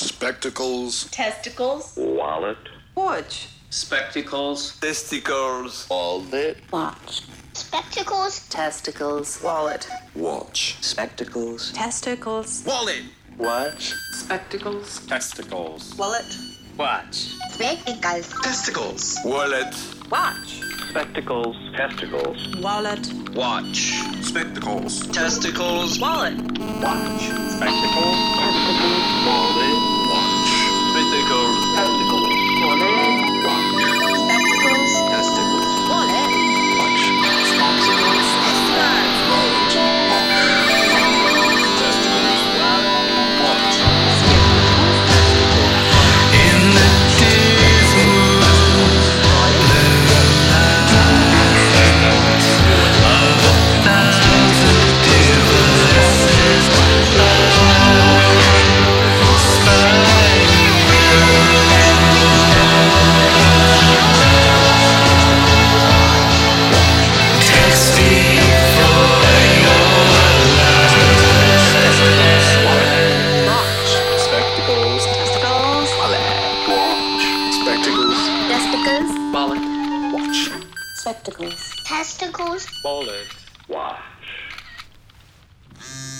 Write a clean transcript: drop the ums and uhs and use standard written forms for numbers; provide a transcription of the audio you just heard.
Spectacles. Testicles. Wallet. Watch. Spectacles. Testicles. Wallet. Watch. Spectacles. Testicles. Wallet. Watch. Spectacles. Testicles. Wallet. Watch. Spectacles. Testicles. Wallet. Watch. Spectacles. Testicles. Wallet. Watch. Spectacles. Testicles. Wallet. Watch. Spectacles. Testicles. Wallet. Watch. Spectacles. Testicles. Wallet. Watch. Spectacles. Testicles. Wallet. Spectacles. Testicles. Wallet. Watch. Spectacles. Testicles. Wallet. Testicles. Watch. Spectacles. Testicles. Watch. Spectacles. Testicles. Wallet. Watch. Spectacles. Testicles. Wallet. Watch.